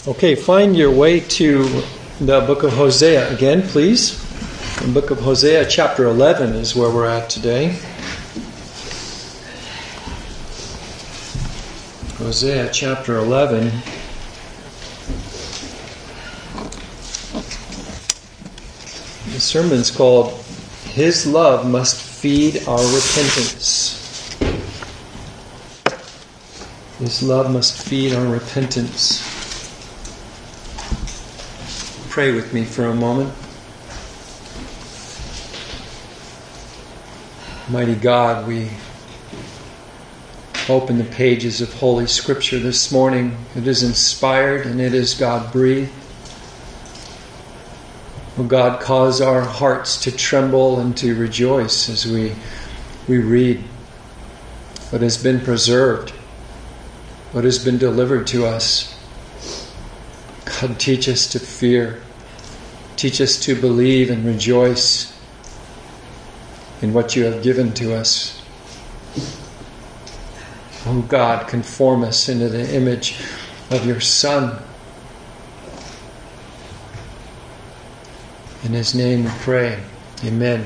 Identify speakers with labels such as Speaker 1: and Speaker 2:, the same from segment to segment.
Speaker 1: Okay, find your way to the book of Hosea again, please. The book of Hosea, chapter 11 is where we're at today. Hosea, chapter 11. The sermon's called, His Love Must Feed Our Repentance. His love must feed our repentance. Pray with me for a moment. Mighty God, we open the pages of Holy Scripture this morning. It is inspired and it is God-breathed. Oh God, cause our hearts to tremble and to rejoice as we read what has been preserved, what has been delivered to us. God, teach us to fear. Teach us to believe and rejoice in what you have given to us. Oh God, conform us into the image of your Son. In His name we pray. Amen.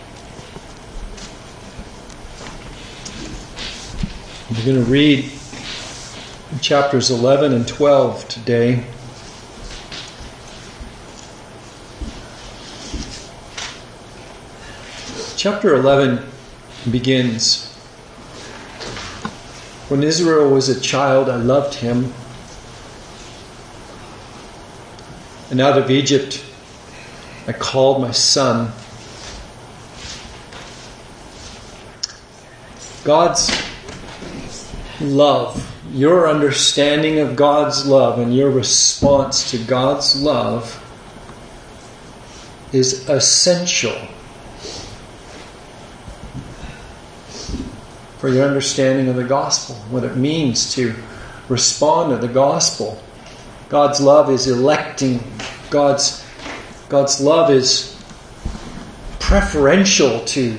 Speaker 1: We're going to read chapters 11 and 12 today. Chapter 11 begins, When Israel was a child, I loved him. And out of Egypt, I called my son. God's love, your understanding of God's love and your response to God's love is essential for your understanding of the gospel, what it means to respond to the gospel. God's love is electing. God's love is preferential to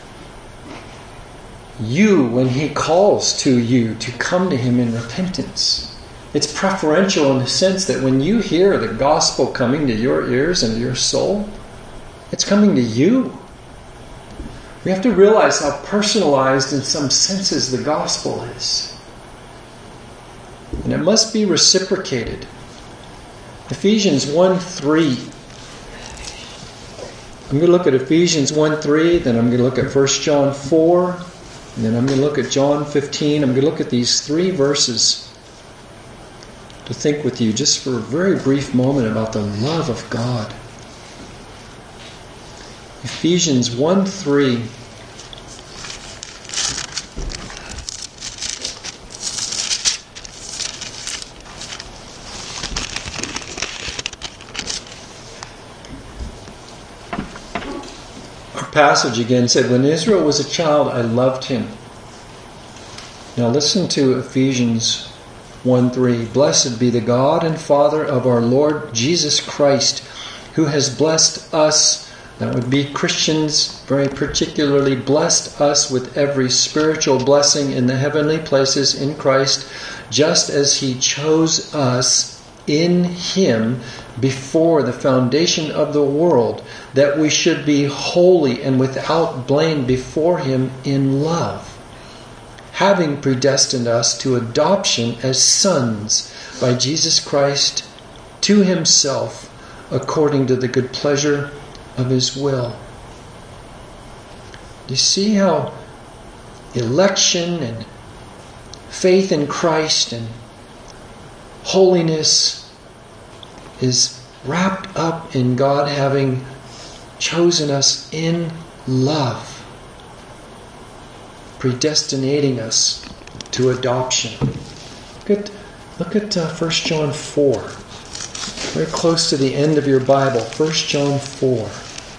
Speaker 1: you when He calls to you to come to Him in repentance. It's preferential in the sense that when you hear the gospel coming to your ears and your soul, it's coming to you. We have to realize how personalized in some senses the gospel is. And it must be reciprocated. Ephesians 1:3. I'm going to look at Ephesians 1:3, then I'm going to look at 1 John 4, and then I'm going to look at John 15. I'm going to look at these three verses to think with you just for a very brief moment about the love of God. Ephesians 1:3. Our passage again said, When Israel was a child, I loved him. Now listen to Ephesians 1:3. Blessed be the God and Father of our Lord Jesus Christ, who has blessed us, that would be Christians, very particularly blessed us with every spiritual blessing in the heavenly places in Christ, just as He chose us in Him before the foundation of the world, that we should be holy and without blame before Him in love, having predestined us to adoption as sons by Jesus Christ to Himself, according to the good pleasure of His will. Do you see how election and faith in Christ and holiness is wrapped up in God having chosen us in love, predestinating us to adoption? Look at 1 John 4. Very close to the end of your Bible, 1 John 4.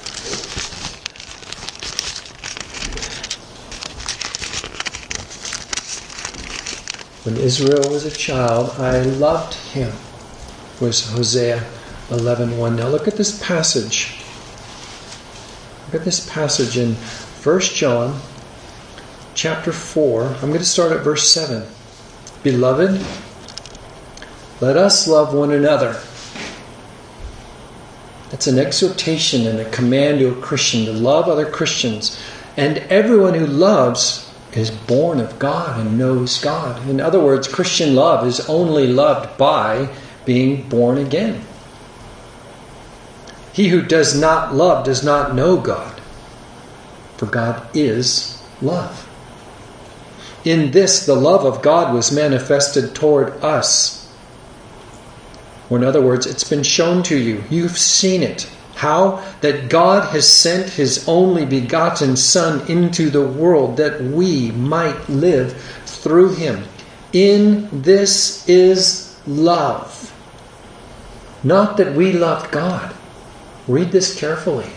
Speaker 1: When Israel was a child, I loved him, was Hosea 11:1. Now look at this passage. Look at this passage in 1 John chapter 4. I'm going to start at verse 7. Beloved, Let us love one another. That's an exhortation and a command to a Christian to love other Christians. And everyone who loves is born of God and knows God. In other words, Christian love is only loved by being born again. He who does not love does not know God, for God is love. In this, the love of God was manifested toward us. Or in other words, it's been shown to you. You've seen it. How? That God has sent His only begotten Son into the world that we might live through Him. In this is love. Not that we loved God. Read this carefully.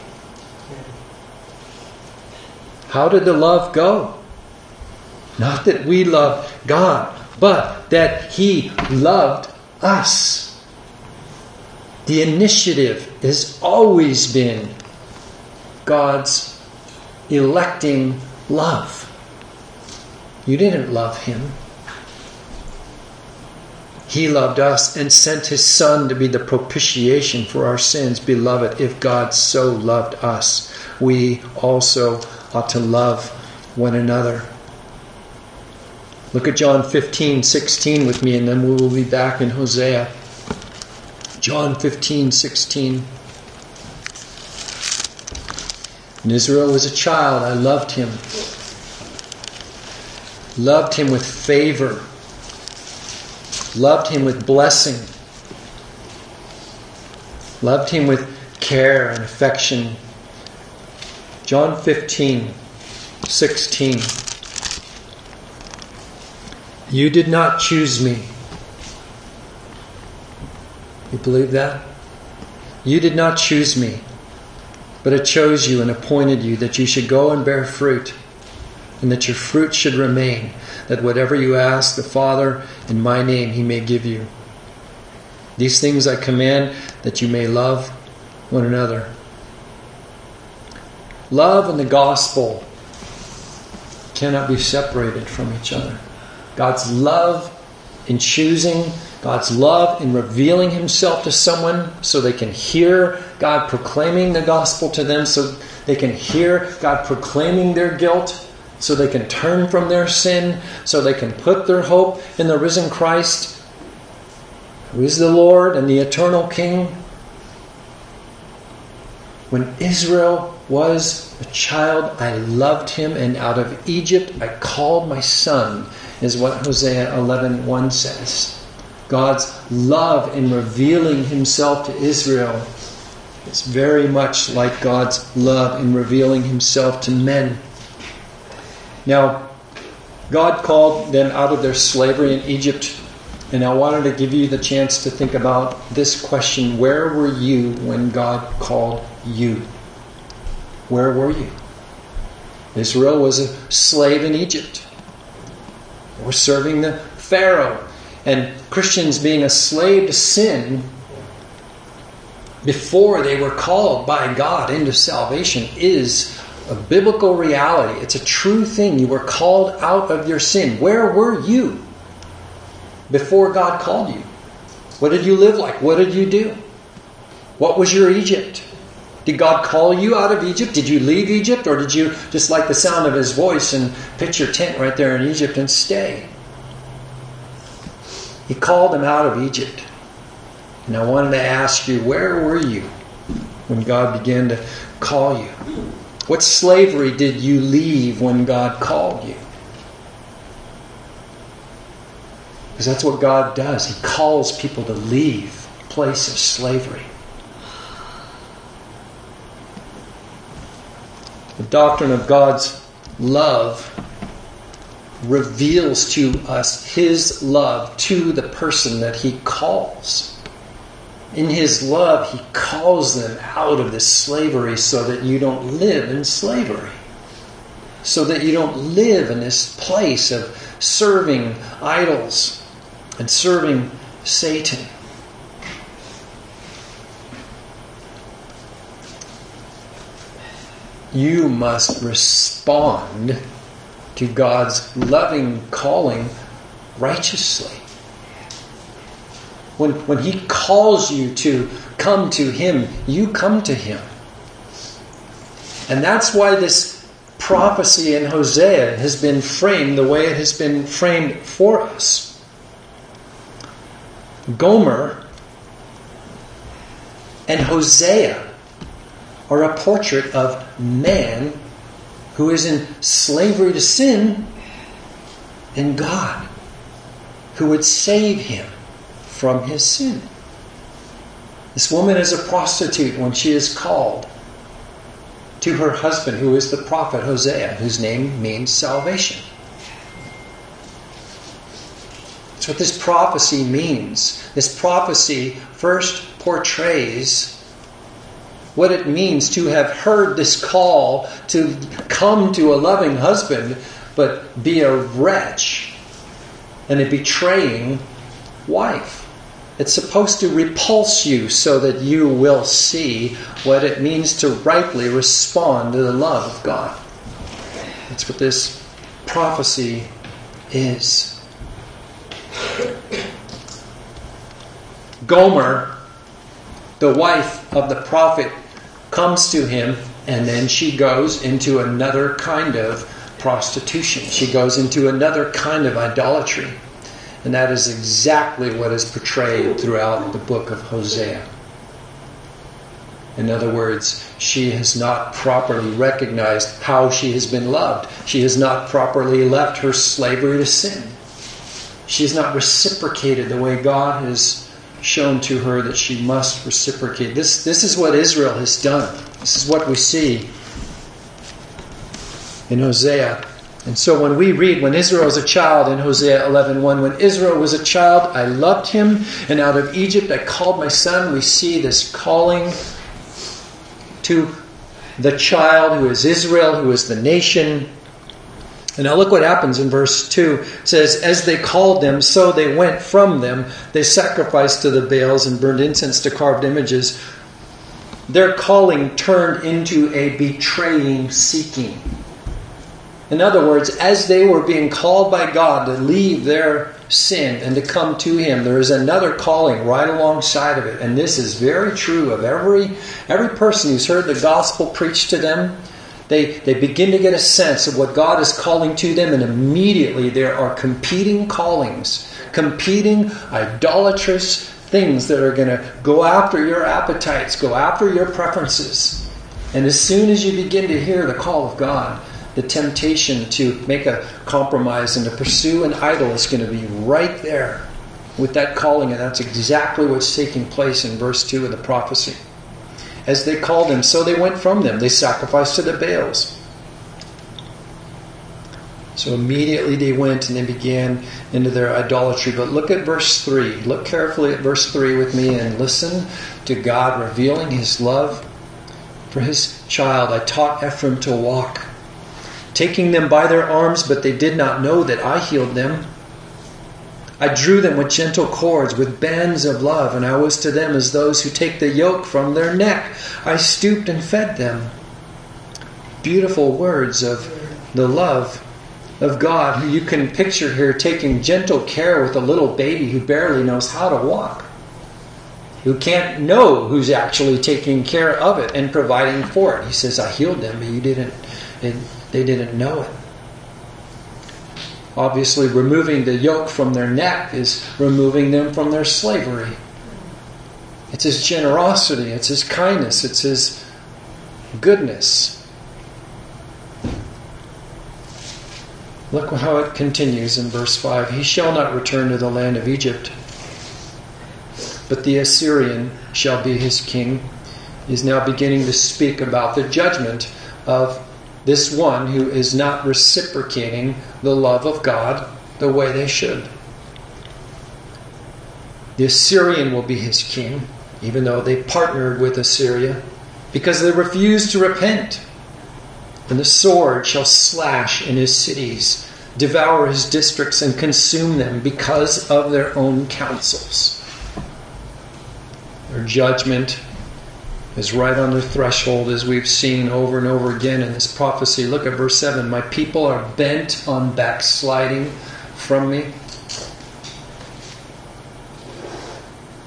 Speaker 1: How did the love go? Not that we loved God, but that He loved us. The initiative has always been God's electing love. You didn't love Him. He loved us and sent His Son to be the propitiation for our sins. Beloved, if God so loved us, we also ought to love one another. Look at John 15:16 with me, and then we will be back in Hosea. John 15:16. When Israel was a child, I loved him. Loved him with favor. Loved him with blessing. Loved him with care and affection. John 15:16. You did not choose me. You believe that? You did not choose me, but I chose you and appointed you that you should go and bear fruit, and that your fruit should remain, that whatever you ask the Father in my name He may give you. These things I command that you may love one another. Love and the gospel cannot be separated from each other. God's love in choosing, God's love in revealing Himself to someone so they can hear God proclaiming the gospel to them, so they can hear God proclaiming their guilt, so they can turn from their sin, so they can put their hope in the risen Christ, who is the Lord and the eternal King. When Israel was a child, I loved him, and out of Egypt I called my son, is what Hosea 11:1 says. God's love in revealing Himself to Israel is very much like God's love in revealing Himself to men. Now, God called them out of their slavery in Egypt, and I wanted to give you the chance to think about this question: where were you when God called you? Where were you? Israel was a slave in Egypt. They were serving the Pharaoh. And Christians being a slave to sin before they were called by God into salvation is a biblical reality. It's a true thing. You were called out of your sin. Where were you before God called you? What did you live like? What did you do? What was your Egypt? Did God call you out of Egypt? Did you leave Egypt? Or did you just like the sound of His voice and pitch your tent right there in Egypt and stay? He called them out of Egypt. And I wanted to ask you, where were you when God began to call you? What slavery did you leave when God called you? Because that's what God does. He calls people to leave a place of slavery. The doctrine of God's love reveals to us His love to the person that He calls. In His love, He calls them out of this slavery so that you don't live in slavery. So that you don't live in this place of serving idols and serving Satan. You must respond to God's loving calling righteously. When He calls you to come to Him, you come to Him. And that's why this prophecy in Hosea has been framed the way it has been framed for us. Gomer and Hosea are a portrait of man who is in slavery to sin and God who would save him from his sin. This woman is a prostitute when she is called to her husband, who is the prophet Hosea, whose name means salvation. That's what this prophecy means. This prophecy first portrays what it means to have heard this call to come to a loving husband, but be a wretch and a betraying wife. It's supposed to repulse you so that you will see what it means to rightly respond to the love of God. That's what this prophecy is. Gomer, the wife of the prophet, comes to him, and then she goes into another kind of prostitution. She goes into another kind of idolatry. And that is exactly what is portrayed throughout the book of Hosea. In other words, she has not properly recognized how she has been loved. She has not properly left her slavery to sin. She has not reciprocated the way God has shown to her that she must reciprocate. This is what Israel has done. This is what we see in Hosea. And so when we read, when Israel was a child in Hosea 11:1, when Israel was a child, I loved him, and out of Egypt I called my son. We see this calling to the child who is Israel, who is the nation. And now look what happens in verse 2. It says, as they called them, so they went from them. They sacrificed to the Baals and burned incense to carved images. Their calling turned into a betraying seeking. In other words, as they were being called by God to leave their sin and to come to Him, there is another calling right alongside of it. And this is very true of every person who's heard the gospel preached to them. They begin to get a sense of what God is calling to them, and immediately there are competing callings, competing idolatrous things that are going to go after your appetites, go after your preferences. And as soon as you begin to hear the call of God, the temptation to make a compromise and to pursue an idol is going to be right there with that calling. And that's exactly what's taking place in verse 2 of the prophecy. As they called him, so they went from them. They sacrificed to the Baals. So immediately they went and they began into their idolatry. But look at verse 3. Look carefully at verse 3 with me and listen to God revealing His love for His child. I taught Ephraim to walk, taking them by their arms, but they did not know that I healed them. I drew them with gentle cords, with bands of love, and I was to them as those who take the yoke from their neck. I stooped and fed them. Beautiful words of the love of God, who you can picture here taking gentle care with a little baby who barely knows how to walk, who can't know who's actually taking care of it and providing for it. He says, I healed them, but they didn't know it. Obviously, removing the yoke from their neck is removing them from their slavery. It's His generosity, it's His kindness, it's His goodness. Look how it continues in verse 5. He shall not return to the land of Egypt, but the Assyrian shall be his king. He's now beginning to speak about the judgment of this one who is not reciprocating the love of God the way they should. The Assyrian will be his king, even though they partnered with Assyria, because they refused to repent. And the sword shall slash in his cities, devour his districts, and consume them because of their own counsels. Their judgment is right on the threshold, as we've seen over and over again in this prophecy. Look at verse 7. My people are bent on backsliding from me.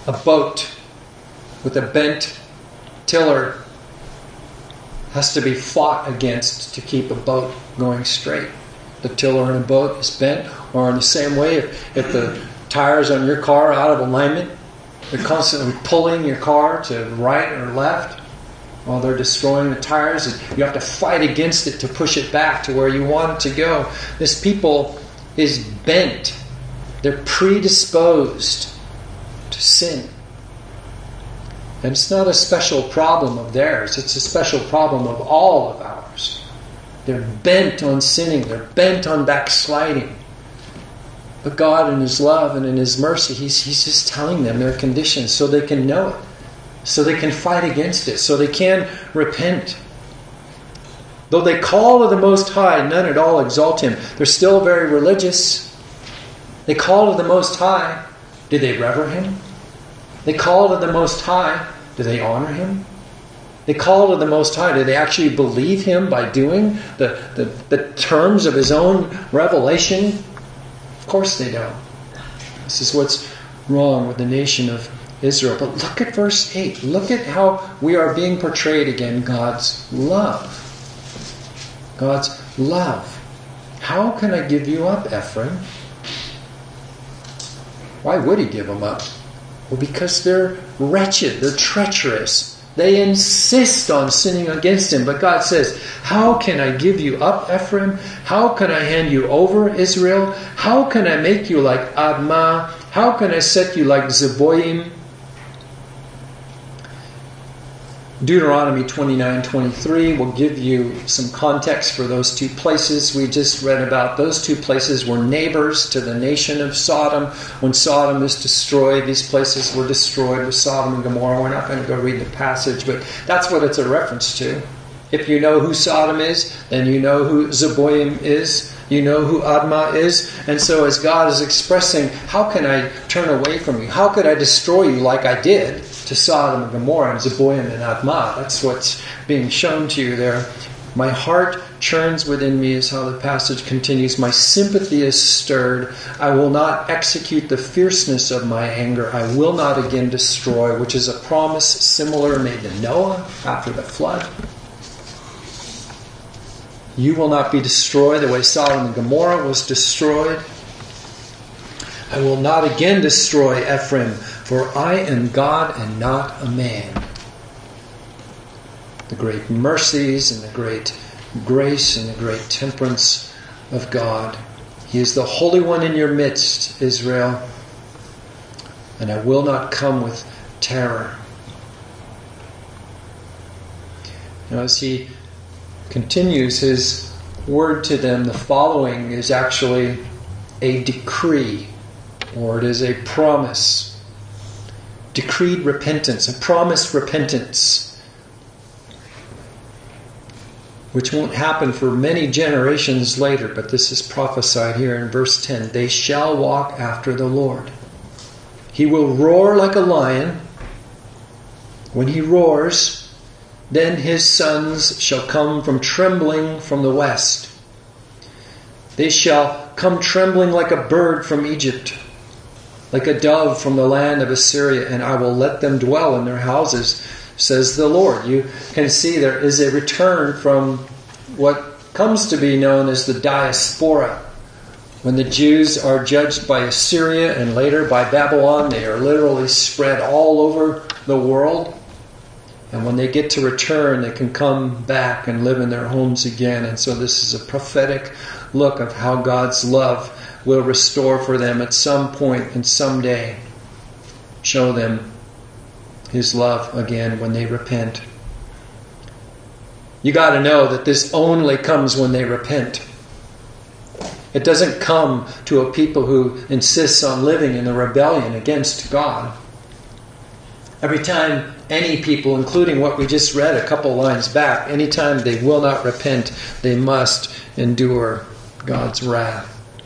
Speaker 1: A boat with a bent tiller has to be fought against to keep a boat going straight. The tiller in a boat is bent, or in the same way, if the tires on your car are out of alignment, they're constantly pulling your car to right or left while they're destroying the tires, and you have to fight against it to push it back to where you want it to go. This people is bent. They're predisposed to sin. And it's not a special problem of theirs. It's a special problem of all of ours. They're bent on sinning. They're bent on backsliding. But God, in His love and in His mercy, He's just telling them their condition so they can know it, so they can fight against it, so they can repent. Though they call to the Most High, none at all exalt Him. They're still very religious. They call to the Most High. Did they rever Him? They call to the Most High. Do they honor Him? They call to the Most High. Do they actually believe Him by doing the terms of His own revelation? Of course they don't. This is what's wrong with the nation of Israel. But look at verse 8. Look at how we are being portrayed again. God's love. God's love. How can I give you up, Ephraim? Why would He give them up? Well, because they're wretched. They're treacherous. They insist on sinning against Him. But God says, how can I give you up, Ephraim? How can I hand you over, Israel? How can I make you like Admah? How can I set you like Zeboim? Deuteronomy 29:23 will give you some context for those two places we just read about. Those two places were neighbors to the nation of Sodom. When Sodom is destroyed, these places were destroyed with Sodom and Gomorrah. We're not going to go read the passage, but that's what it's a reference to. If you know who Sodom is, then you know who Zeboim is. You know who Admah is. And so as God is expressing, how can I turn away from you? How could I destroy you like I did to Sodom and Gomorrah and Zeboim and Admah? That's what's being shown to you there. My heart churns within me is how the passage continues. My sympathy is stirred. I will not execute the fierceness of my anger. I will not again destroy, which is a promise similar made to Noah after the flood. You will not be destroyed the way Sodom and Gomorrah was destroyed. I will not again destroy Ephraim, for I am God and not a man. The great mercies and the great grace and the great temperance of God. He is the Holy One in your midst, Israel. And I will not come with terror. Now, as He continues His word to them, the following is actually a decree, or it is a promise. Decreed repentance, a promised repentance, which won't happen for many generations later, but this is prophesied here in verse 10. They shall walk after the Lord. He will roar like a lion. When He roars, then His sons shall come from trembling from the west. They shall come trembling like a bird from Egypt, like a dove from the land of Assyria, and I will let them dwell in their houses, says the Lord. You can see there is a return from what comes to be known as the diaspora. When the Jews are judged by Assyria and later by Babylon, they are literally spread all over the world. And when they get to return, they can come back and live in their homes again. And so this is a prophetic look of how God's love will restore for them at some point and someday. Show them His love again when they repent. You got to know that this only comes when they repent. It doesn't come to a people who insists on living in the rebellion against God. Every time any people, including what we just read a couple lines back, anytime they will not repent, they must endure God's wrath.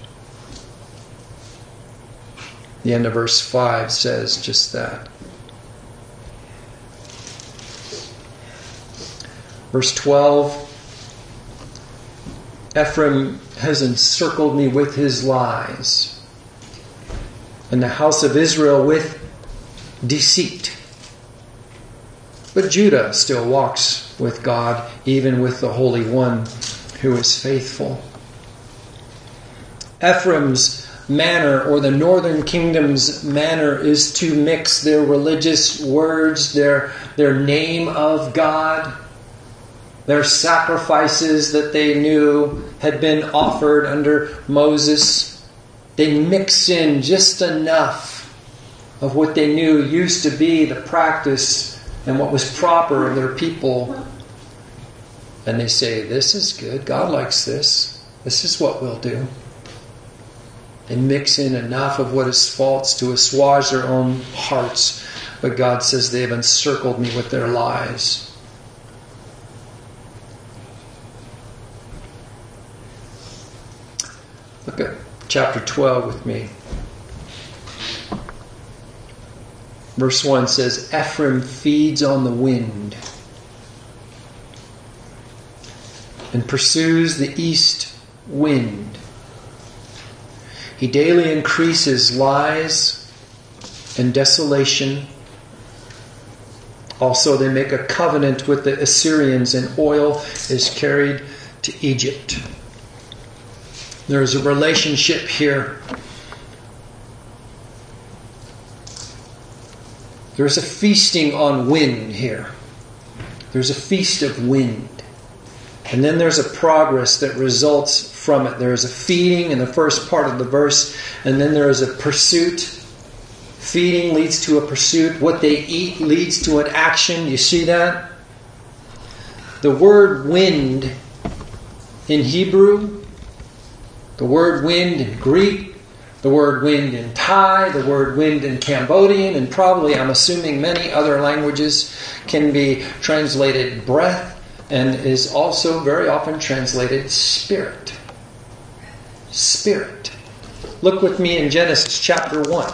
Speaker 1: The end of verse 5 says just that. Verse 12, Ephraim has encircled me with his lies, and the house of Israel with deceit. But Judah still walks with God, even with the Holy One who is faithful. Ephraim's manner, or the northern kingdom's manner, is to mix their religious words, their name of God, their sacrifices that they knew had been offered under Moses. They mix in just enough of what they knew used to be the practice and what was proper of their people. And they say, this is good. God likes this. This is what we'll do. They mix in enough of what is false to assuage their own hearts. But God says they have encircled me with their lies. Look at chapter 12 with me. Verse 1 says, Ephraim feeds on the wind and pursues the east wind. He daily increases lies and desolation. Also, they make a covenant with the Assyrians, and oil is carried to Egypt. There is a relationship here. There's a feasting on wind here. There's a feast of wind. And then there's a progress that results from it. There is a feeding in the first part of the verse, and then there is a pursuit. Feeding leads to a pursuit. What they eat leads to an action. You see that? The word wind in Hebrew, the word wind in Greek, the word wind in Thai, the word wind in Cambodian, and probably, I'm assuming, many other languages can be translated breath, and is also very often translated spirit. Spirit. Look with me in Genesis chapter 1.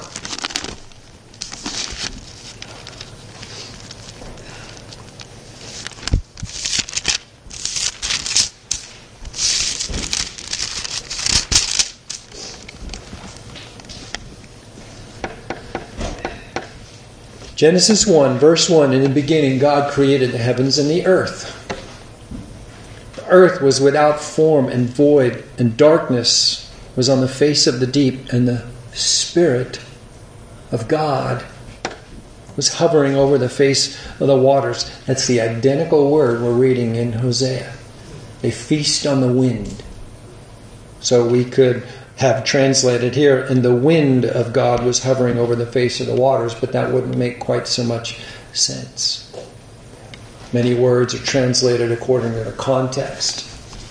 Speaker 1: Genesis 1, verse 1, in the beginning God created the heavens and the earth. The earth was without form and void, and darkness was on the face of the deep, and the Spirit of God was hovering over the face of the waters. That's the identical word we're reading in Hosea. They feast on the wind. So we could have translated here, and the wind of God was hovering over the face of the waters, but that wouldn't make quite so much sense. Many words are translated according to the context.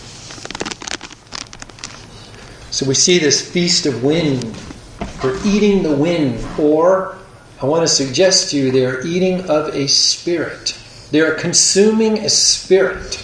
Speaker 1: So we see this feast of wind. They're eating the wind, or I want to suggest to you they're eating of a spirit. They're consuming a spirit.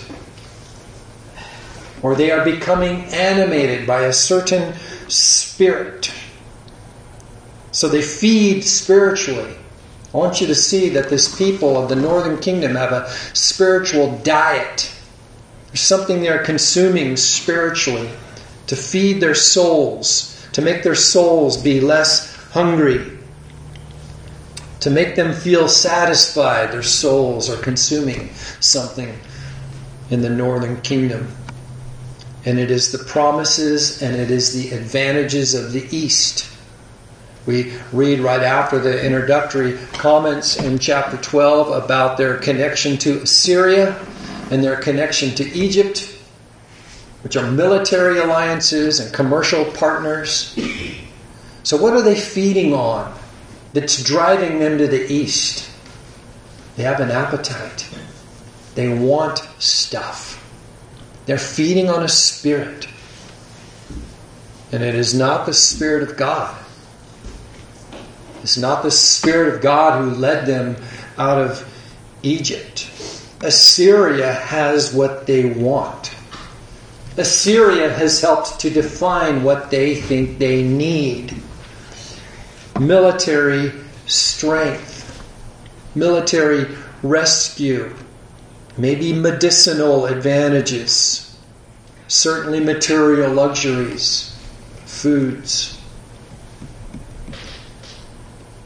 Speaker 1: Or they are becoming animated by a certain spirit. So they feed spiritually. I want you to see that this people of the northern kingdom have a spiritual diet. There's something they're consuming spiritually to feed their souls, to make their souls be less hungry, to make them feel satisfied. Their souls are consuming something in the northern kingdom. And it is the promises and it is the advantages of the East. We read right after the introductory comments in chapter 12 about their connection to Assyria and their connection to Egypt, which are military alliances and commercial partners. So what are they feeding on that's driving them to the East? They have an appetite. They want stuff. They're feeding on a spirit. And it is not the Spirit of God. It's not the Spirit of God who led them out of Egypt. Assyria has what they want. Assyria has helped to define what they think they need. Military strength, military rescue, maybe medicinal advantages, certainly material luxuries, foods.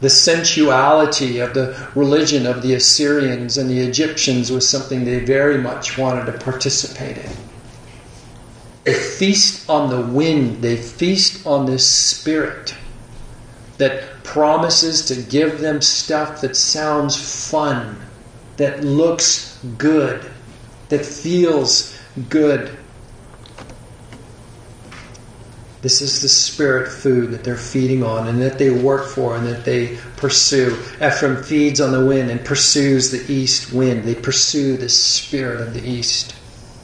Speaker 1: The sensuality of the religion of the Assyrians and the Egyptians was something they very much wanted to participate in. They feast on the wind. They feast on this spirit that promises to give them stuff that sounds fun, that looks good, that feels good. This is the spirit food that they're feeding on and that they work for and that they pursue. Ephraim feeds on the wind and pursues the east wind. They pursue the spirit of the east.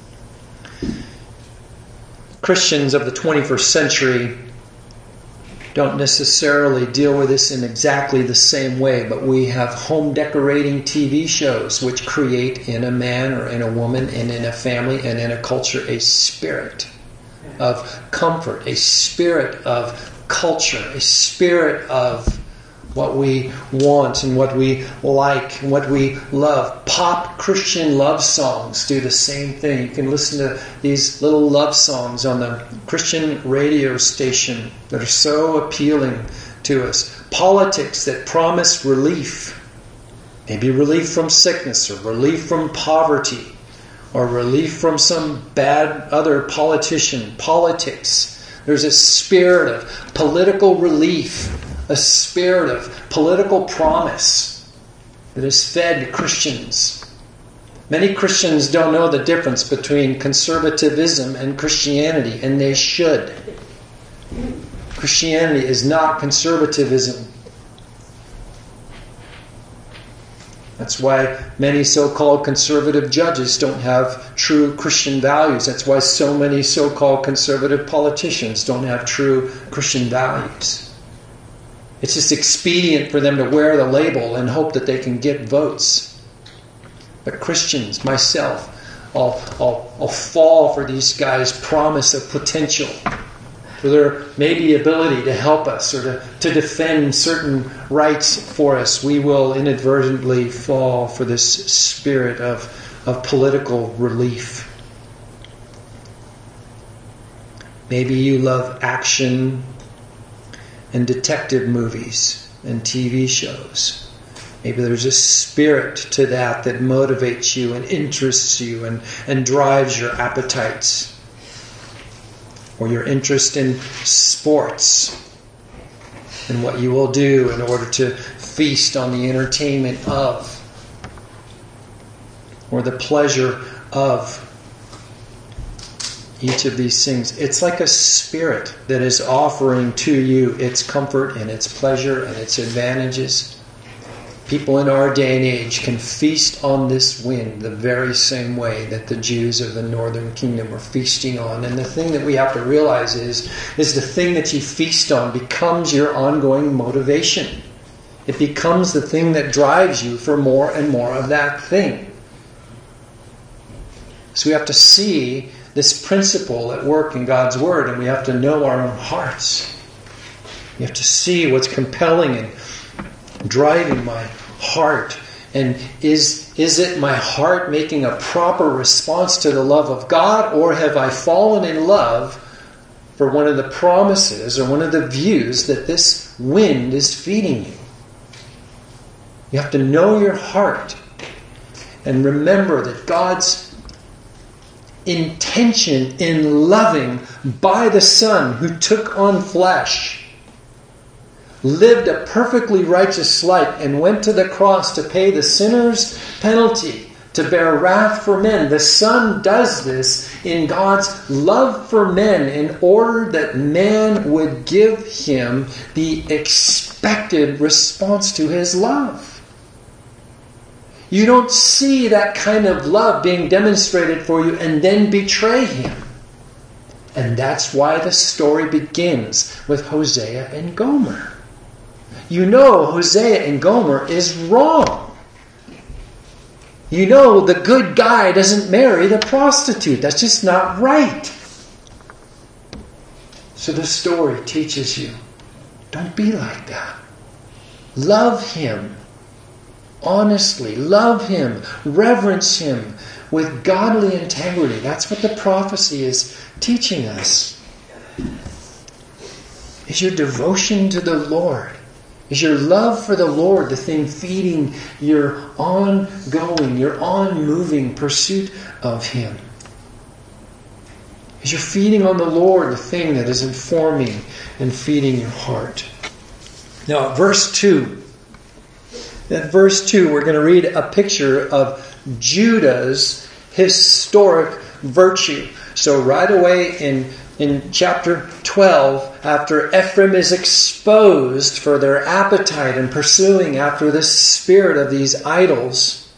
Speaker 1: Christians of the 21st century don't necessarily deal with this in exactly the same way, but we have home decorating TV shows which create in a man or in a woman and in a family and in a culture a spirit of comfort, a spirit of culture, a spirit of what we want and what we like and what we love. Pop Christian love songs do the same thing. You can listen to these little love songs on the Christian radio station that are so appealing to us. Politics that promise relief, maybe relief from sickness or relief from poverty or relief from some bad other politician. Politics. There's a spirit of political relief, a spirit of political promise that is fed to Christians. Many Christians don't know the difference between conservatism and Christianity, and they should. Christianity is not conservatism. That's why many so-called conservative judges don't have true Christian values. That's why so many so-called conservative politicians don't have true Christian values. It's just expedient for them to wear the label and hope that they can get votes. But Christians, myself, I'll fall for these guys' promise of potential, for their maybe ability to help us or to defend certain rights for us. We will inadvertently fall for this spirit of political relief. Maybe you love action and detective movies and TV shows. Maybe there's a spirit to that motivates you and interests you and drives your appetites. Or your interest in sports and what you will do in order to feast on the entertainment of or the pleasure of each of these things. It's like a spirit that is offering to you its comfort and its pleasure and its advantages. People in our day and age can feast on this wind the very same way that the Jews of the northern kingdom were feasting on. And the thing that we have to realize is the thing that you feast on becomes your ongoing motivation. It becomes the thing that drives you for more and more of that thing. So we have to see this principle at work in God's Word, and we have to know our own hearts. We have to see what's compelling and driving my heart, and is it my heart making a proper response to the love of God, or have I fallen in love for one of the promises or one of the views that this wind is feeding you? You have to know your heart and remember that God's intention in loving by the Son who took on flesh, lived a perfectly righteous life, and went to the cross to pay the sinner's penalty, to bear wrath for men. The Son does this in God's love for men in order that man would give Him the expected response to His love. You don't see that kind of love being demonstrated for you and then betray Him. And that's why the story begins with Hosea and Gomer. You know Hosea and Gomer is wrong. You know the good guy doesn't marry the prostitute. That's just not right. So the story teaches you, don't be like that. Love Him honestly. Love Him. Reverence Him with godly integrity. That's what the prophecy is teaching us. Is your devotion to the Lord Is your love for the Lord the thing feeding your ongoing, your on-moving pursuit of Him? Is your feeding on the Lord the thing that is informing and feeding your heart? Now, verse 2. At verse 2, we're going to read a picture of Judah's historic virtue. So right away in chapter 12, after Ephraim is exposed for their appetite and pursuing after the spirit of these idols,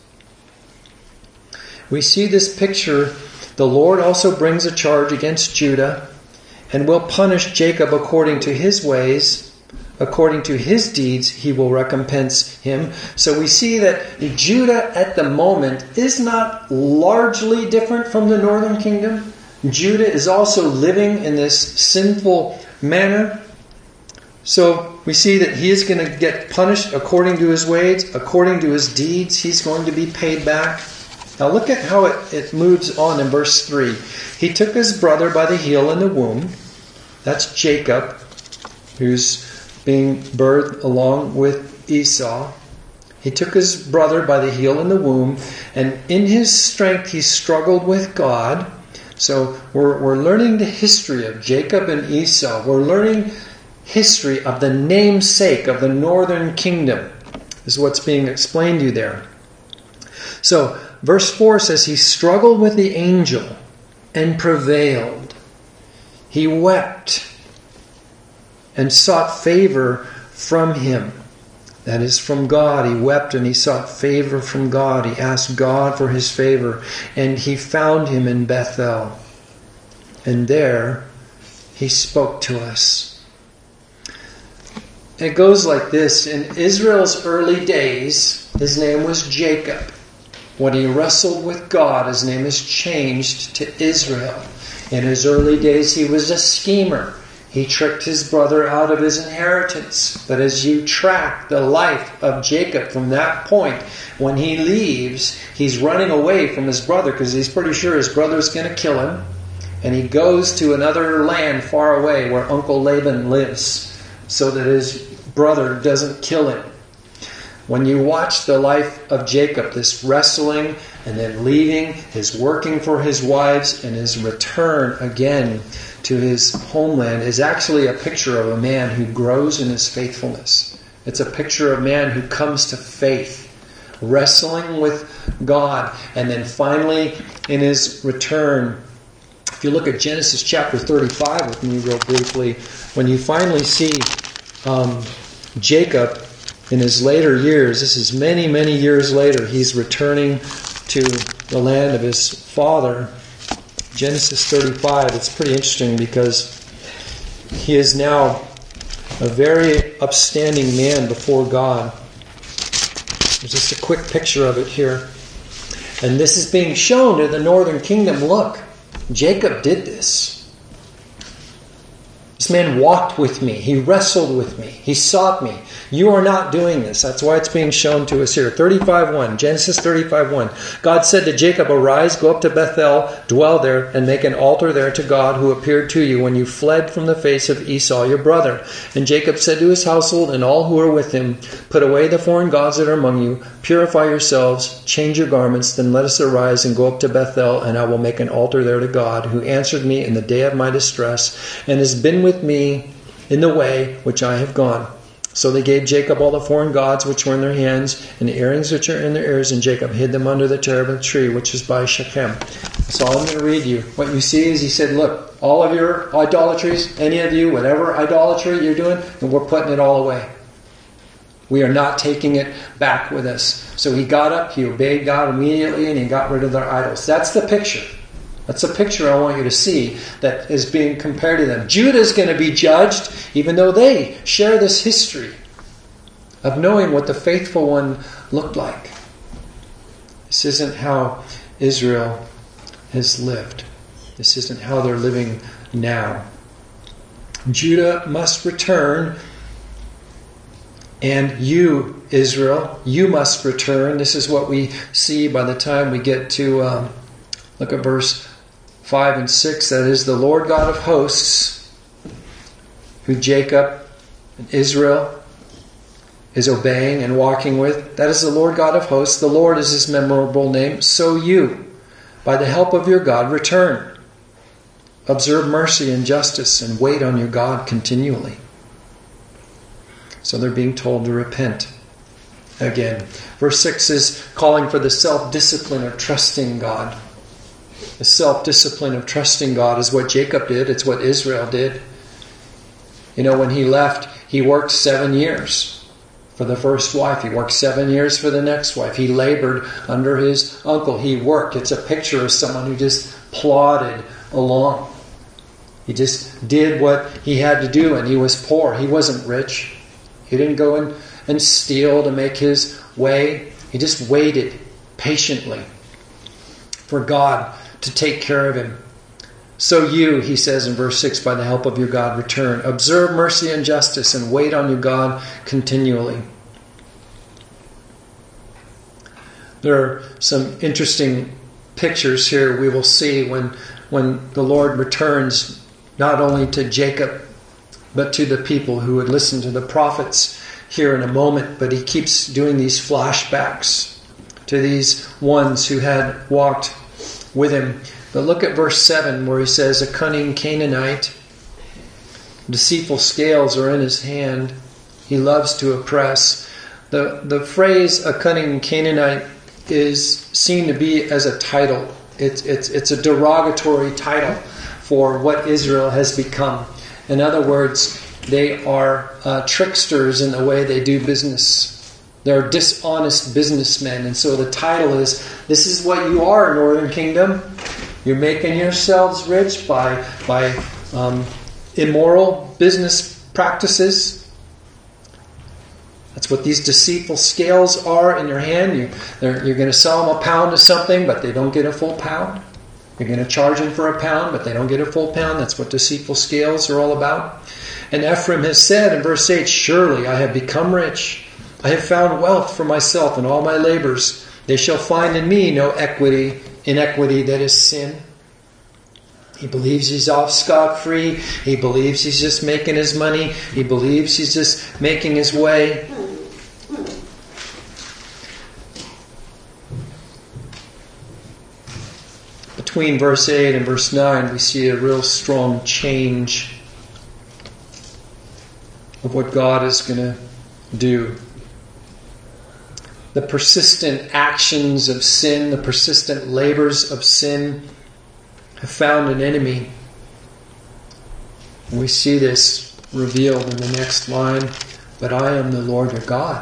Speaker 1: we see this picture. The Lord also brings a charge against Judah and will punish Jacob according to his ways. According to his deeds, He will recompense him. So we see that Judah at the moment is not largely different from the northern kingdom. Judah is also living in this sinful manner. So we see that he is going to get punished according to his ways, according to his deeds. He's going to be paid back. Now look at how it moves on in verse 3. He took his brother by the heel in the womb. That's Jacob, who's being birthed along with Esau. He took his brother by the heel in the womb, and in his strength he struggled with God. So we're learning the history of Jacob and Esau. We're learning history of the namesake of the northern kingdom, is what's being explained to you there. So verse 4 says, he struggled with the angel and prevailed. He wept and sought favor from him. That is, from God. He wept and he sought favor from God. He asked God for his favor. And he found him in Bethel. And there he spoke to us. It goes like this. In Israel's early days, his name was Jacob. When he wrestled with God, his name is changed to Israel. In his early days, he was a schemer. He tricked his brother out of his inheritance. But as you track the life of Jacob from that point, when he leaves, he's running away from his brother because he's pretty sure his brother's going to kill him. And he goes to another land far away where Uncle Laban lives so that his brother doesn't kill him. When you watch the life of Jacob, this wrestling and then leaving, his working for his wives, and his return again to his homeland is actually a picture of a man who grows in his faithfulness. It's a picture of a man who comes to faith, wrestling with God, and then finally in his return. If you look at Genesis chapter 35 with me real briefly, when you finally see Jacob in his later years, this is many, many years later, he's returning to the land of his father. Genesis 35, it's pretty interesting because he is now a very upstanding man before God. There's just a quick picture of it here. And this is being shown to the northern kingdom. Look, Jacob did this. This man walked with me. He wrestled with me. He sought me. You are not doing this. That's why it's being shown to us here. 35:1, Genesis 35:1. God said to Jacob, arise, go up to Bethel, dwell there, and make an altar there to God who appeared to you when you fled from the face of Esau your brother. And Jacob said to his household and all who are with him, put away the foreign gods that are among you, purify yourselves, change your garments, then let us arise and go up to Bethel, and I will make an altar there to God, who answered me in the day of my distress, and has been with me in the way which I have gone. So they gave Jacob all the foreign gods which were in their hands, and the earrings which are in their ears, and Jacob hid them under the terebinth tree which is by Shechem. That's all I'm going to read you. What you see is he said, look, all of your idolatries, any of you, whatever idolatry you're doing, and we're putting it all away. We are not taking it back with us. So he got up, he obeyed God immediately, and he got rid of their idols. That's the picture. That's a picture I want you to see that is being compared to them. Judah is going to be judged, even though they share this history of knowing what the faithful one looked like. This isn't how Israel has lived. This isn't how they're living now. Judah must return, and you, Israel, you must return. This is what we see by the time we get to, look at verse 5 and 6, that is the Lord God of hosts, who Jacob and Israel is obeying and walking with. That is the Lord God of hosts. The Lord is his memorable name. So you, by the help of your God, return. Observe mercy and justice and wait on your God continually. So they're being told to repent. Again, verse 6 is calling for the self-discipline of trusting God. The self-discipline of trusting God is what Jacob did. It's what Israel did. You know, when he left, he worked 7 years for the first wife. He worked 7 years for the next wife. He labored under his uncle. He worked. It's a picture of someone who just plodded along. He just did what he had to do, and he was poor. He wasn't rich. He didn't go in and steal to make his way. He just waited patiently for God to take care of him. So you, he says in verse 6, by the help of your God, return. Observe mercy and justice and wait on your God continually. There are some interesting pictures here we will see when the Lord returns not only to Jacob, but to the people who would listen to the prophets here in a moment. But he keeps doing these flashbacks to these ones who had walked with him. But look at verse 7 where he says, a cunning Canaanite, deceitful scales are in his hand, he loves to oppress. The phrase a cunning Canaanite is seen to be as a title. It's a derogatory title for what Israel has become. In other words, they are tricksters in the way they do business. They're dishonest businessmen. And so the title is, this is what you are, Northern Kingdom. You're making yourselves rich by immoral business practices. That's what these deceitful scales are in your hand. You're going to sell them a pound of something, but they don't get a full pound. You're going to charge them for a pound, but they don't get a full pound. That's what deceitful scales are all about. And Ephraim has said in verse 8, surely I have become rich. I have found wealth for myself in all my labors. They shall find in me no inequity that is sin. He believes he's off scot-free. He believes he's just making his money. He believes he's just making his way. Between verse 8 and verse 9, we see a real strong change of what God is going to do. The persistent actions of sin, the persistent labors of sin have found an enemy. And we see this revealed in the next line. But I am the Lord your God.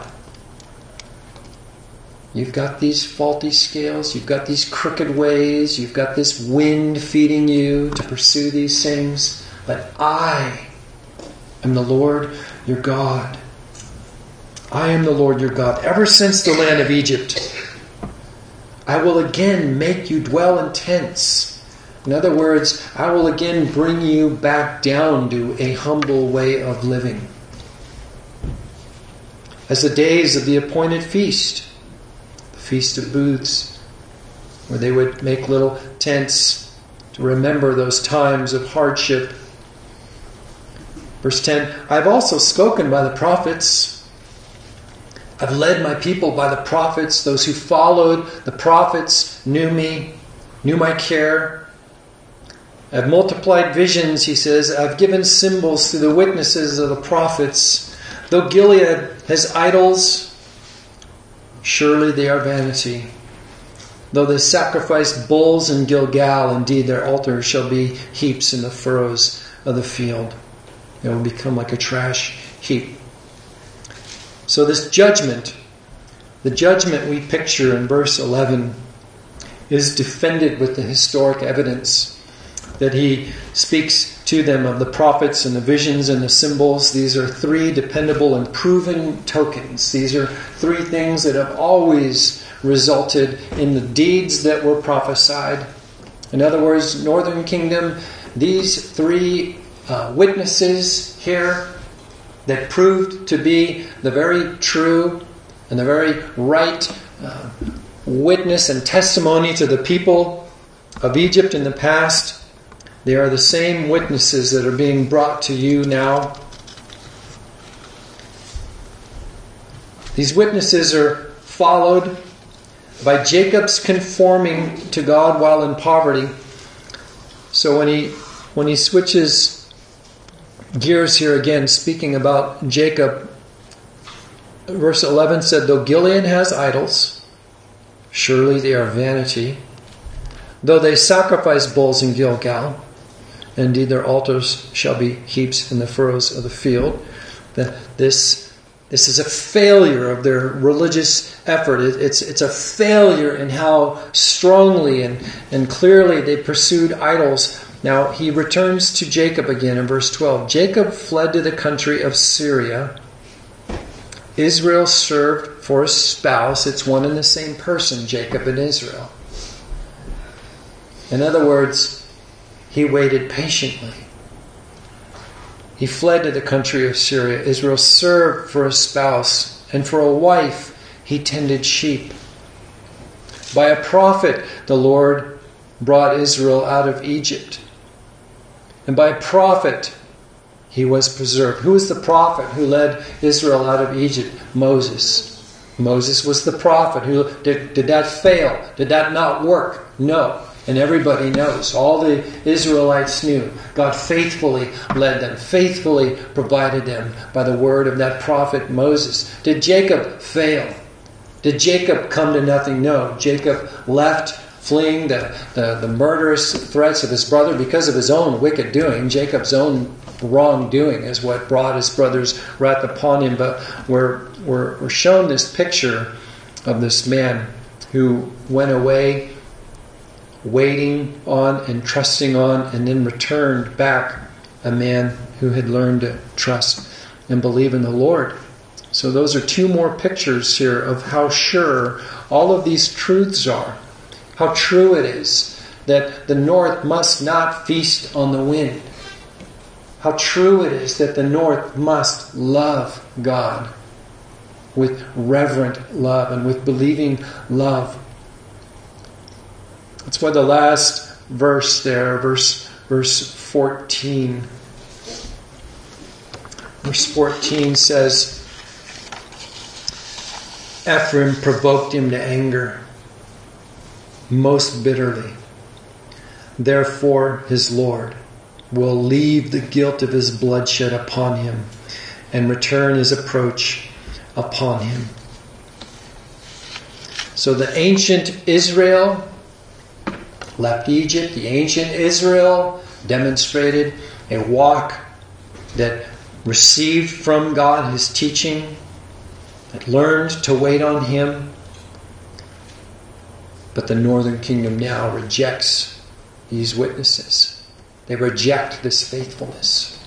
Speaker 1: You've got these faulty scales. You've got these crooked ways. You've got this wind feeding you to pursue these things. But I am the Lord your God. I am the Lord your God. Ever since the land of Egypt, I will again make you dwell in tents. In other words, I will again bring you back down to a humble way of living. As the days of the appointed feast, the Feast of Booths, where they would make little tents to remember those times of hardship. Verse 10, I have also spoken by the prophets. I've led my people by the prophets. Those who followed the prophets knew me, knew my care. I've multiplied visions, he says. I've given symbols through the witnesses of the prophets. Though Gilead has idols, surely they are vanity. Though they sacrifice bulls in Gilgal, indeed their altars shall be heaps in the furrows of the field. They will become like a trash heap. So this judgment, the judgment we picture in verse 11, is defended with the historic evidence that he speaks to them of the prophets and the visions and the symbols. These are three dependable and proven tokens. These are three things that have always resulted in the deeds that were prophesied. In other words, Northern Kingdom, these three witnesses here that proved to be the very true and the very right witness and testimony to the people of Egypt in the past. They are the same witnesses that are being brought to you now. These witnesses are followed by Jacob's conforming to God while in poverty. So when he switches gears here again, speaking about Jacob, verse 11 said, "Though Gilead has idols, surely they are vanity. Though they sacrifice bulls in Gilgal, indeed their altars shall be heaps in the furrows of the field." This is a failure of their religious effort. It's a failure in how strongly and clearly they pursued idols. Now he returns to Jacob again in verse 12. Jacob fled to the country of Syria. Israel served for a spouse. It's one and the same person, Jacob and Israel. In other words, he waited patiently. He fled to the country of Syria. Israel served for a spouse, and for a wife he tended sheep. By a prophet the Lord brought Israel out of Egypt. And by a prophet he was preserved. Who was the prophet who led Israel out of Egypt? Moses. Moses was the prophet. Did that fail? Did that not work? No. And everybody knows. All the Israelites knew. God faithfully led them, faithfully provided them by the word of that prophet Moses. Did Jacob fail? Did Jacob come to nothing? No. Jacob left, fleeing the murderous threats of his brother because of his own wicked doing. Jacob's own wrongdoing is what brought his brother's wrath upon him. But we're shown this picture of this man who went away, waiting on and trusting on, and then returned back a man who had learned to trust and believe in the Lord. So those are two more pictures here of how sure all of these truths are. How true it is that the north must not feast on the wind. How true it is that the north must love God with reverent love and with believing love. That's why the last verse there, verse 14. Verse 14 says, Ephraim provoked him to anger most bitterly. Therefore his Lord will leave the guilt of his bloodshed upon him and return his approach upon him. So the ancient Israel left Egypt. The ancient Israel demonstrated a walk that received from God his teaching, that learned to wait on him. But the northern kingdom now rejects these witnesses. They reject this faithfulness.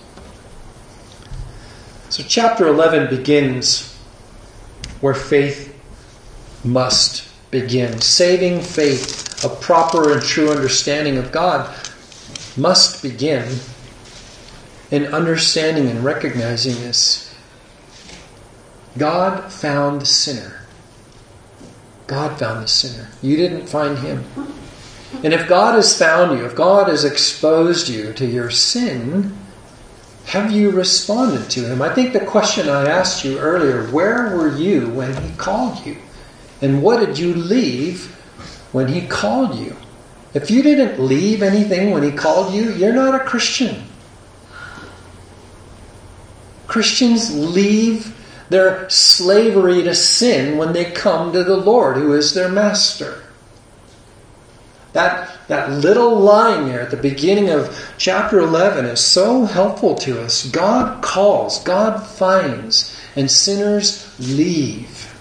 Speaker 1: So chapter 11 begins where faith must begin. Saving faith, a proper and true understanding of God, must begin in understanding and recognizing this. God found the sinner. God found the sinner. You didn't find him. And if God has found you, if God has exposed you to your sin, have you responded to him? I think the question I asked you earlier, where were you when he called you? And what did you leave when he called you? If you didn't leave anything when he called you, you're not a Christian. Christians leave their slavery to sin when they come to the Lord, who is their master. That little line there at the beginning of chapter 11 is so helpful to us. God calls, God finds, and sinners leave.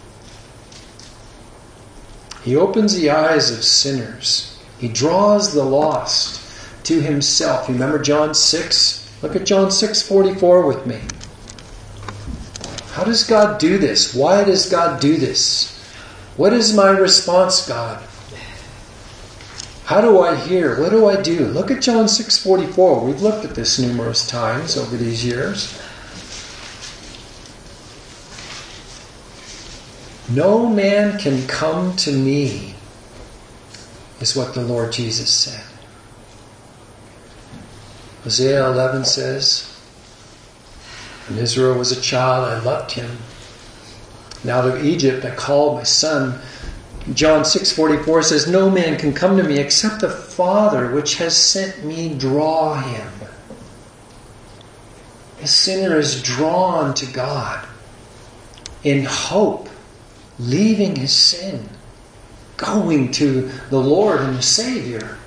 Speaker 1: He opens the eyes of sinners. He draws the lost to himself. You remember John 6? Look at John 6:44 with me. How does God do this? Why does God do this? What is my response, God? How do I hear? What do I do? Look at John 6:44. We've looked at this numerous times over these years. No man can come to me, is what the Lord Jesus said. Hosea 11 says, when Israel was a child, I loved him. And out of Egypt I called my son. John 6:44 says, no man can come to me except the Father which has sent me draw him. The sinner is drawn to God in hope, leaving his sin, going to the Lord and the Savior.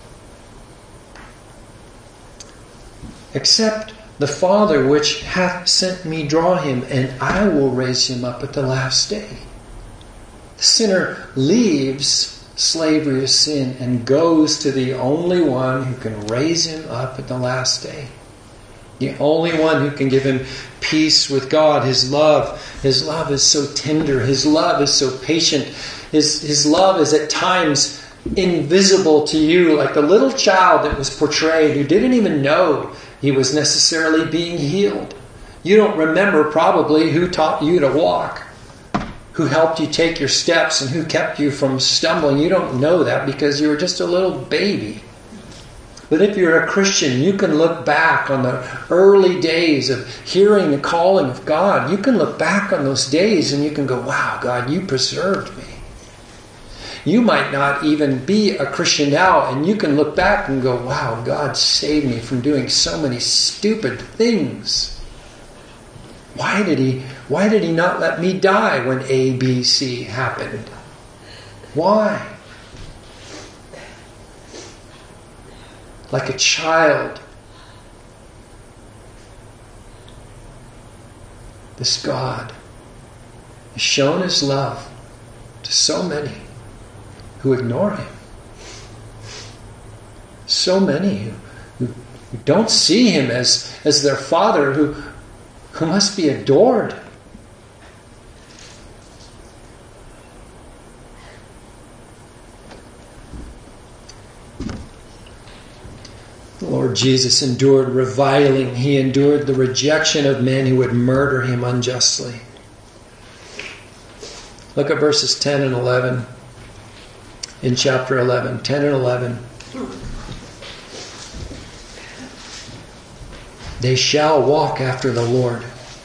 Speaker 1: Except the Father which hath sent me draw him, and I will raise him up at the last day. The sinner leaves slavery to sin and goes to the only one who can raise him up at the last day. The only one who can give him peace with God. His love is so tender. His love is so patient. His love is at times invisible to you, like the little child that was portrayed who didn't even know he was necessarily being healed. You don't remember probably who taught you to walk, who helped you take your steps, and who kept you from stumbling. You don't know that because you were just a little baby. But if you're a Christian, you can look back on the early days of hearing the calling of God. You can look back on those days and you can go, wow, God, you preserved me. You might not even be a Christian now, and you can look back and go, wow, God saved me from doing so many stupid things. Why did he not let me die when A, B, C happened? Why? Like a child, this God has shown his love to so many who ignore him. So many who don't see him as their Father, who must be adored. The Lord Jesus endured reviling. He endured the rejection of men who would murder him unjustly. Look at verses 10 and 11 in chapter 11. 10 and 11. They shall walk after the Lord.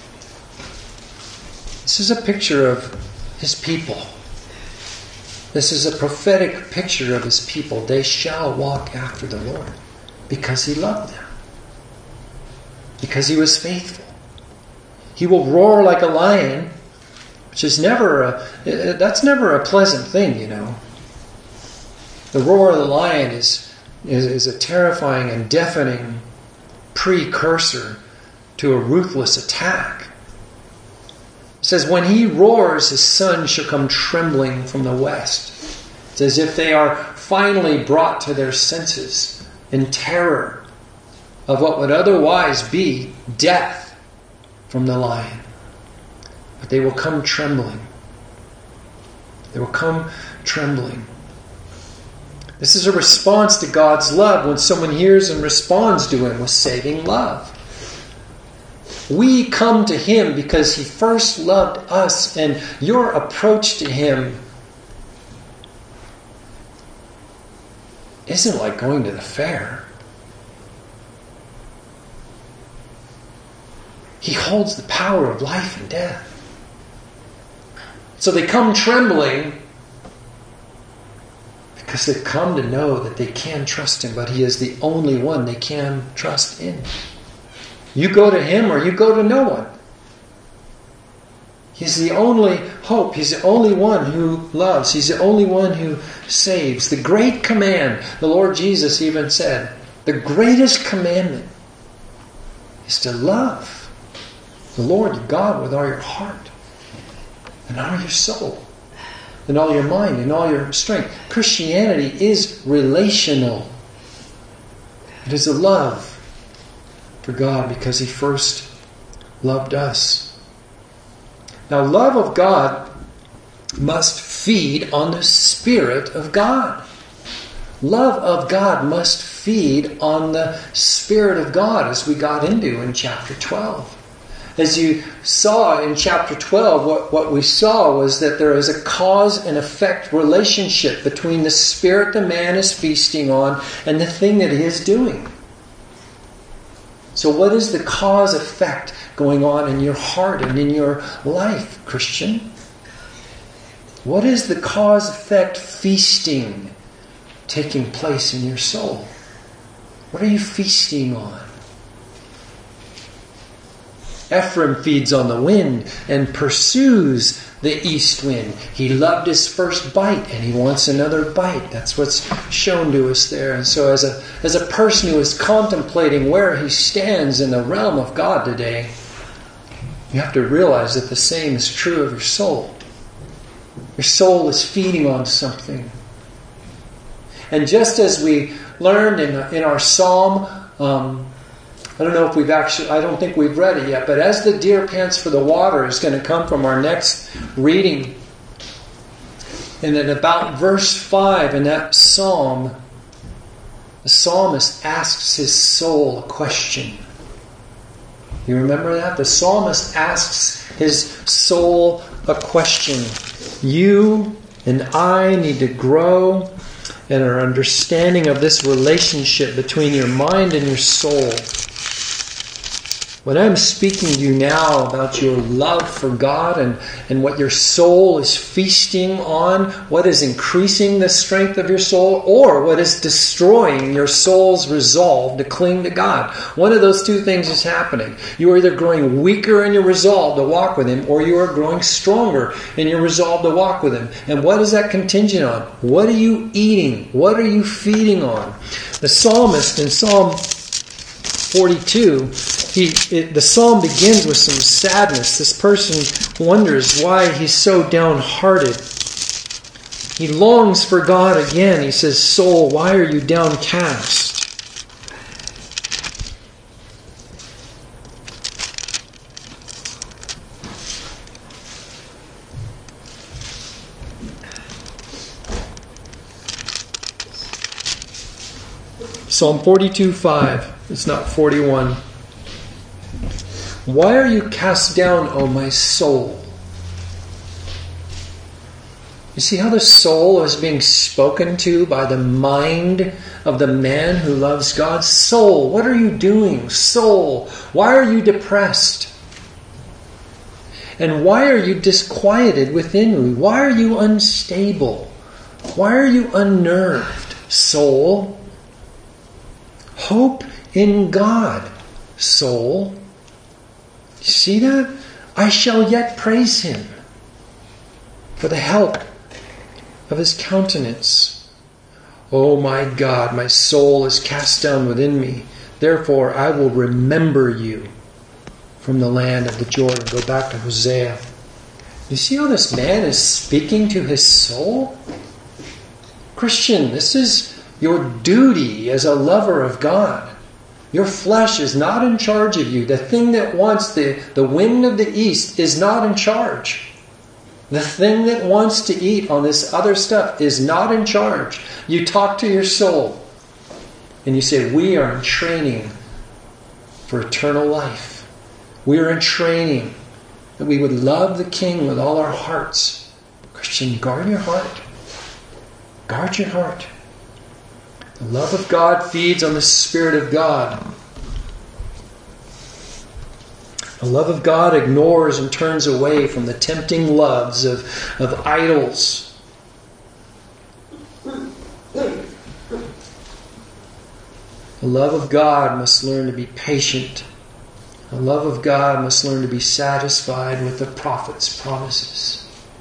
Speaker 1: This is a picture of his people. This is a prophetic picture of his people. They shall walk after the Lord. Because he loved them. Because he was faithful. He will roar like a lion, which is never a pleasant thing, you know. The roar of the lion is a terrifying and deafening precursor to a ruthless attack. It says, when he roars, his son shall come trembling from the west. It's as if they are finally brought to their senses in terror of what would otherwise be death from the lion. But they will come trembling. They will come trembling. This is a response to God's love when someone hears and responds to him with saving love. We come to him because he first loved us, and your approach to him isn't like going to the fair. He holds the power of life and death. So they come trembling because they've come to know that they can trust him, but he is the only one they can trust in. You go to him or you go to no one. He's the only hope. He's the only one who loves. He's the only one who saves. The great command, the Lord Jesus even said, the greatest commandment is to love the Lord your God with all your heart and all your soul and all your mind and all your strength. Christianity is relational. It is a love for God because he first loved us. Now, love of God must feed on the Spirit of God. Love of God must feed on the Spirit of God, as we got into in chapter 12. As you saw in chapter 12, what we saw was that there is a cause and effect relationship between the Spirit the man is feasting on and the thing that he is doing. So what is the cause effect going on in your heart and in your life, Christian? What is the cause-effect feasting taking place in your soul? What are you feasting on? Ephraim feeds on the wind and pursues the east wind. He loved his first bite and he wants another bite. That's what's shown to us there. And so as a person who is contemplating where he stands in the realm of God today, you have to realize that the same is true of your soul. Your soul is feeding on something. And just as we learned in our psalm, I don't think we've read it yet, but as the deer pants for the water is going to come from our next reading. And then about verse 5 in that psalm, the psalmist asks his soul a question. You remember that? The psalmist asks his soul a question. You and I need to grow in our understanding of this relationship between your mind and your soul. When I'm speaking to you now about your love for God and what your soul is feasting on, what is increasing the strength of your soul, or what is destroying your soul's resolve to cling to God. One of those two things is happening. You are either growing weaker in your resolve to walk with Him, or you are growing stronger in your resolve to walk with Him. And what is that contingent on? What are you eating? What are you feeding on? The psalmist in Psalm 42, the psalm begins with some sadness. This person wonders why he's so downhearted. He longs for God again. He says, "Soul, why are you downcast?" Psalm 42:5. It's not 41. Why are you cast down, O my soul? You see how the soul is being spoken to by the mind of the man who loves God? Soul, what are you doing? Soul, why are you depressed? And why are you disquieted within me? Why are you unstable? Why are you unnerved? Soul, hope in God, soul. You see that? I shall yet praise Him for the help of His countenance. Oh my God, my soul is cast down within me. Therefore I will remember you from the land of the Jordan. Go back to Hosea. You see how this man is speaking to his soul? Christian, this is your duty as a lover of God. Your flesh is not in charge of you. The thing that wants the wind of the east is not in charge. The thing that wants to eat on this other stuff is not in charge. You talk to your soul and you say, we are in training for eternal life. We are in training that we would love the King with all our hearts. Christian, guard your heart. Guard your heart. The love of God feeds on the Spirit of God. The love of God ignores and turns away from the tempting loves of idols. The love of God must learn to be patient. The love of God must learn to be satisfied with the prophet's promises.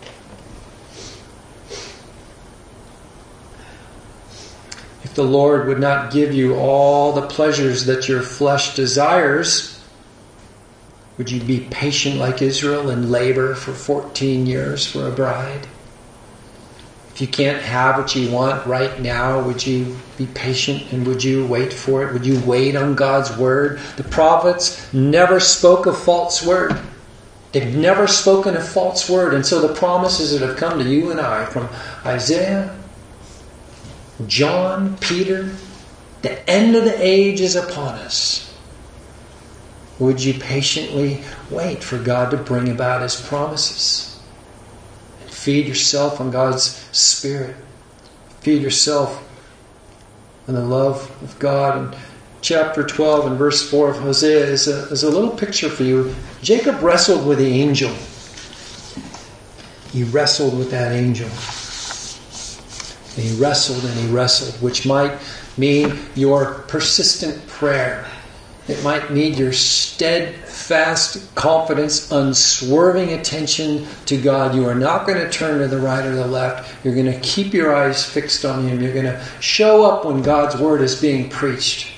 Speaker 1: If the Lord would not give you all the pleasures that your flesh desires, would you be patient like Israel and labor for 14 years for a bride? If you can't have what you want right now, would you be patient and would you wait for it? Would you wait on God's word? The prophets never spoke a false word. They've never spoken a false word. And so the promises that have come to you and I from Isaiah, John, Peter, the end of the age is upon us. Would you patiently wait for God to bring about His promises? And feed yourself on God's Spirit. Feed yourself on the love of God. And chapter 12 and verse 4 of Hosea is a little picture for you. Jacob wrestled with the angel. he wrestled with that angel. And he wrestled, which might mean your persistent prayer. It might mean your steadfast confidence, unswerving attention to God. You are not going to turn to the right or the left. You're going to keep your eyes fixed on Him. You're going to show up when God's Word is being preached.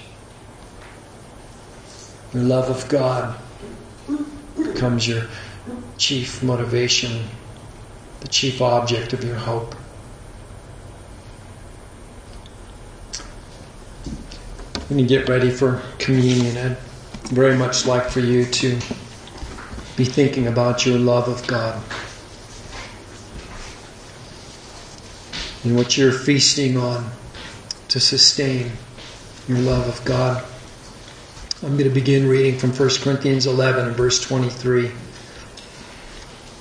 Speaker 1: Your love of God becomes your chief motivation, the chief object of your hope. When you get ready for communion, I'd very much like for you to be thinking about your love of God and what you're feasting on to sustain your love of God. I'm going to begin reading from 1 Corinthians 11 and verse 23.